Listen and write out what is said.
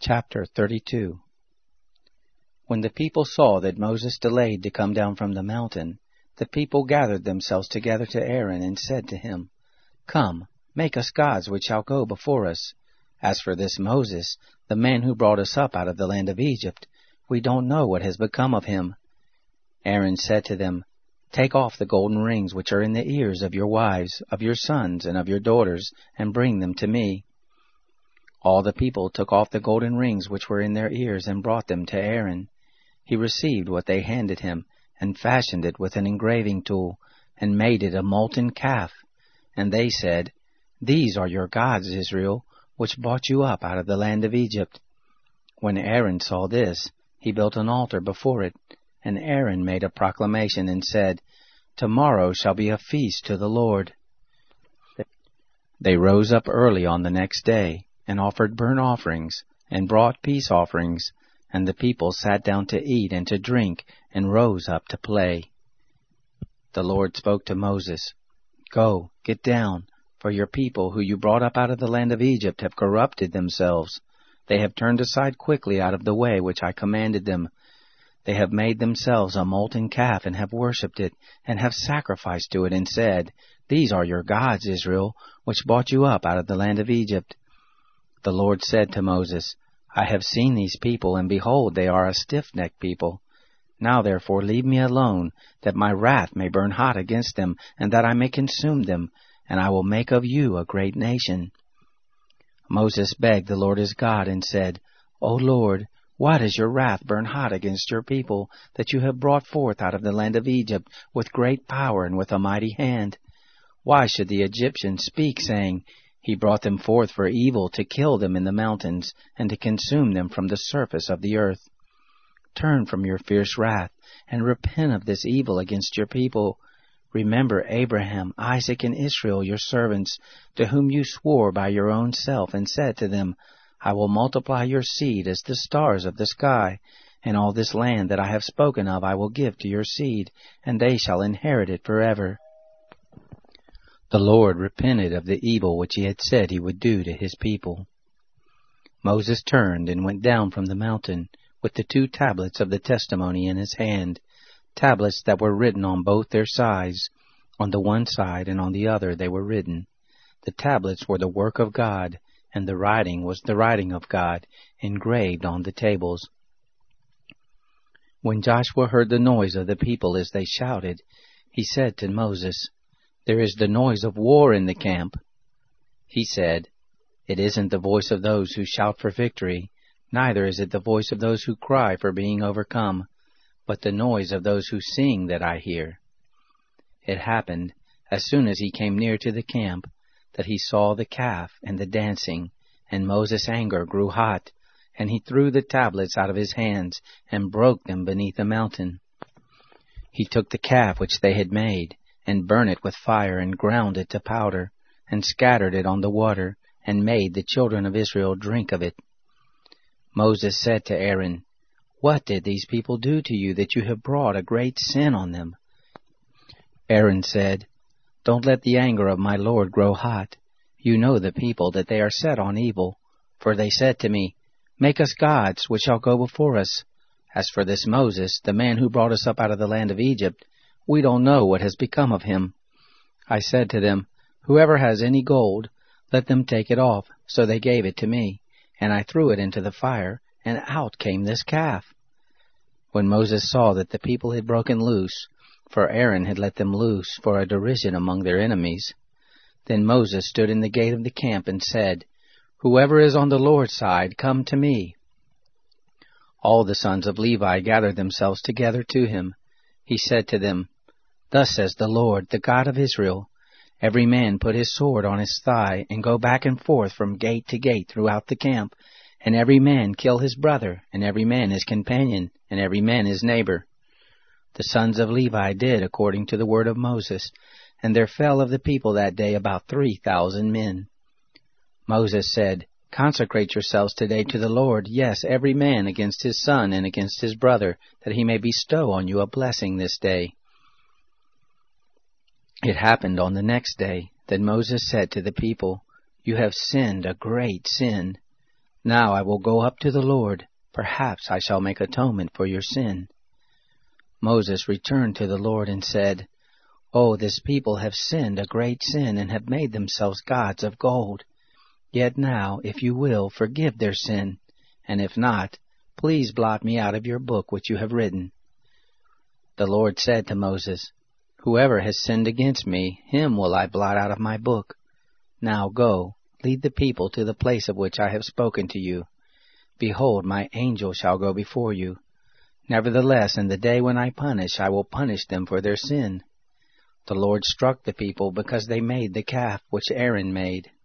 Chapter 32. When the people saw that Moses delayed to come down from the mountain, the people gathered themselves together to Aaron and said to him, Come, make us gods which shall go before us. As for this Moses, the man who brought us up out of the land of Egypt, we don't know what has become of him. Aaron said to them, Take off the golden rings which are in the ears of your wives, of your sons, and of your daughters, and bring them to me. All the people took off the golden rings which were in their ears and brought them to Aaron. He received what they handed him, and fashioned it with an engraving tool, and made it a molten calf. And they said, These are your gods, Israel, which brought you up out of the land of Egypt. When Aaron saw this, he built an altar before it, and Aaron made a proclamation and said, Tomorrow shall be a feast to the Lord. They rose up early on the next day, and offered burnt offerings, and brought peace offerings, and the people sat down to eat and to drink, and rose up to play. The Lord spoke to Moses, Go, get down, for your people who you brought up out of the land of Egypt have corrupted themselves. They have turned aside quickly out of the way which I commanded them. They have made themselves a molten calf, and have worshipped it, and have sacrificed to it, and said, These are your gods, Israel, which brought you up out of the land of Egypt. The Lord said to Moses, I have seen these people, and behold, they are a stiff-necked people. Now therefore leave me alone, that my wrath may burn hot against them, and that I may consume them, and I will make of you a great nation. Moses begged the Lord his God, and said, O Lord, why does your wrath burn hot against your people, that you have brought forth out of the land of Egypt with great power and with a mighty hand? Why should the Egyptians speak, saying, He brought them forth for evil, to kill them in the mountains, and to consume them from the surface of the earth? Turn from your fierce wrath, and repent of this evil against your people. Remember Abraham, Isaac, and Israel, your servants, to whom you swore by your own self, and said to them, I will multiply your seed as the stars of the sky, and all this land that I have spoken of I will give to your seed, and they shall inherit it forever. The Lord repented of the evil which he had said he would do to his people. Moses turned and went down from the mountain, with the 2 tablets of the testimony in his hand, tablets that were written on both their sides. On the one side and on the other they were written. The tablets were the work of God, and the writing was the writing of God, engraved on the tables. When Joshua heard the noise of the people as they shouted, he said to Moses, There is the noise of war in the camp. He said, It isn't the voice of those who shout for victory, neither is it the voice of those who cry for being overcome, but the noise of those who sing that I hear. It happened, as soon as he came near to the camp, that he saw the calf and the dancing, and Moses' anger grew hot, and he threw the tablets out of his hands, and broke them beneath the mountain. He took the calf which they had made, and burned it with fire, and ground it to powder, and scattered it on the water, and made the children of Israel drink of it. Moses said to Aaron, What did these people do to you, that you have brought a great sin on them? Aaron said, Don't let the anger of my Lord grow hot. You know the people, that they are set on evil. For they said to me, Make us gods, which shall go before us. As for this Moses, the man who brought us up out of the land of Egypt, we don't know what has become of him. I said to them, Whoever has any gold, let them take it off. So they gave it to me, and I threw it into the fire, and out came this calf. When Moses saw that the people had broken loose, for Aaron had let them loose for a derision among their enemies, then Moses stood in the gate of the camp and said, Whoever is on the Lord's side, come to me. All the sons of Levi gathered themselves together to him. He said to them, Thus says the Lord, the God of Israel, Every man put his sword on his thigh, and go back and forth from gate to gate throughout the camp, and every man kill his brother, and every man his companion, and every man his neighbor. The sons of Levi did according to the word of Moses, and there fell of the people that day about 3,000 men. Moses said, Consecrate yourselves today to the Lord, yes, every man against his son and against his brother, that he may bestow on you a blessing this day. It happened on the next day that Moses said to the people, You have sinned a great sin. Now I will go up to the Lord. Perhaps I shall make atonement for your sin." Moses returned to the Lord and said, "Oh, this people have sinned a great sin and have made themselves gods of gold. Yet now, if you will, forgive their sin, and if not, please blot me out of your book which you have written." The Lord said to Moses, "Whoever has sinned against me, him will I blot out of my book. Now go, lead the people to the place of which I have spoken to you. Behold, my angel shall go before you. Nevertheless, in the day when I will punish them for their sin." The Lord struck the people because they made the calf which Aaron made.